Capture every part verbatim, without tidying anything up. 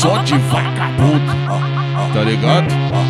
só de vagabundo, tá ligado?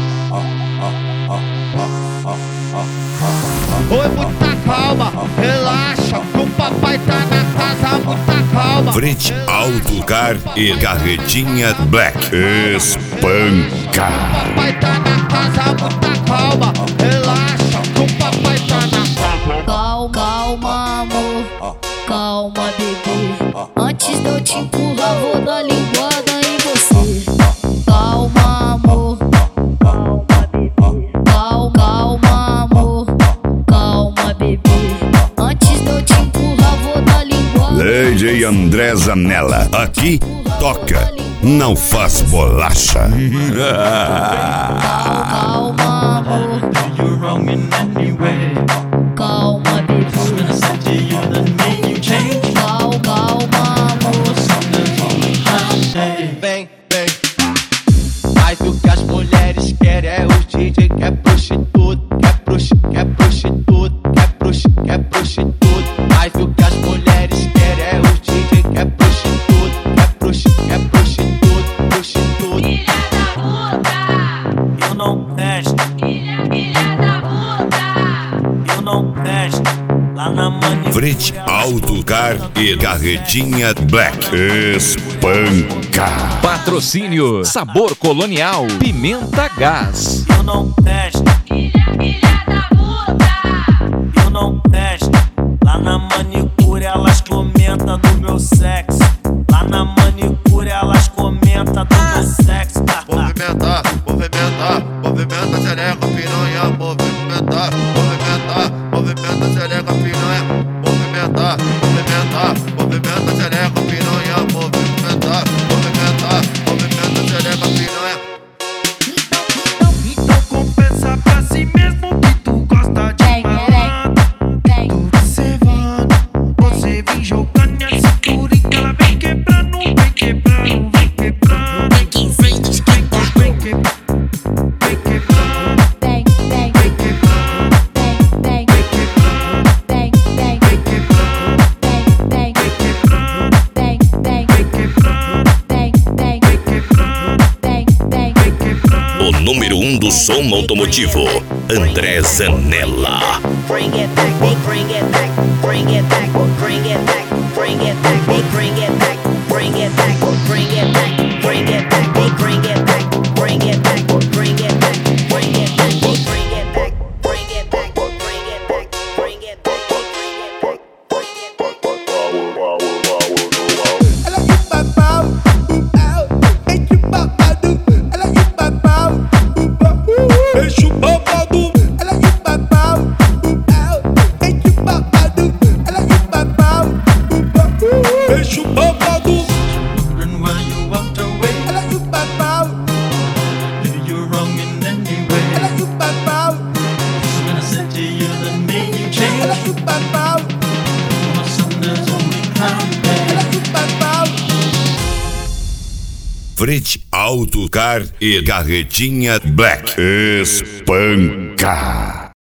Oi, muita calma, relaxa, que o papai tá na casa, muita calma. Frente Autocar e Carretinha Black espanca. O papai tá na casa, muita calma, relaxa, que o papai tá na casa. Calma, calma, amor, calma, bebê. Antes de eu te empurrar, vou dar linguada em você. Calma, amor, calma, bebê. Calma, calma, amor, calma, bebê. Antes de eu te empurrar, vou dar linguada. D J André Zanella, aqui toca, não faz bolacha. Calma, amor, You're wrong in any way. calma, bebê. I said to you that made you change. Calma, calma, amor. Something's wrong. Hey. Vem, vem. Mas o que as mulheres querem é o D J que é prostituto, que é prostituto, que é prostituto, que é prostituto, que é prostituto. Mas o que as mulheres querem é o D J que é prostituto, que é prostituto, que é prostituto, prostituto. Filha da puta, Eu não presto, filha, filha da puta. eu não presto. Lá na manicure. Frente Autocar e Carretinha Black espanca. Patrocínio Sabor Colonial, Pimenta Gás. Eu não presto, Filha, filha da puta. eu não presto. Lá na manicure elas comentam do meu sexo. Lá na manicure elas comentam do meu sexo. Movimentar, movimentar, movimenta, xereca, piranha, movimentar, movimentar, movimenta, xereca, piranha, movimentar, movimentar, movimenta, xereca, piranha, movimentar, movimentar, movimenta, xereca, piranha. Então compensa pra si mesmo que tu gosta de Vem, malandro. vem, Tô observando, você vem jogando minha cintura e que ela vem quebrando, vem quebrando, vem quebrando. Vem que vem esquentar, vem quebrando, vem quebrando, vem, vem, vem quebrando, vem, vem, vem quebrando, vem, vem, vem quebrando, vem, vem, vem quebrando, vem, vem, vem quebrando, vem, vem, vem quebrando, vem, vem. vem quebrando. O número um do som automotivo, André Zanella. Bring it back, bring it back, bring it back, bring it back, bring it back, bring it back, bring it back, bring it back, bring it back, bring it back, bring it back, bring it back, bring it back, bring it back, bring it back, bring it back, bring it back, bring it back, Ela e o babau, o pau, enche o babado. Ela e o babau, o pau, enche o babado. Ela e o babau, o pau, enche o babado. Ela e o babau, o pau, enche o babado. Wondering why you walked away. Ela e o babau, You're wrong in any way. ela e o babau, When I said to you that made you ela change. e o babau, My Sunday's only clown day. ela e o babau. Frente Autocar e Carretinha Black espanca.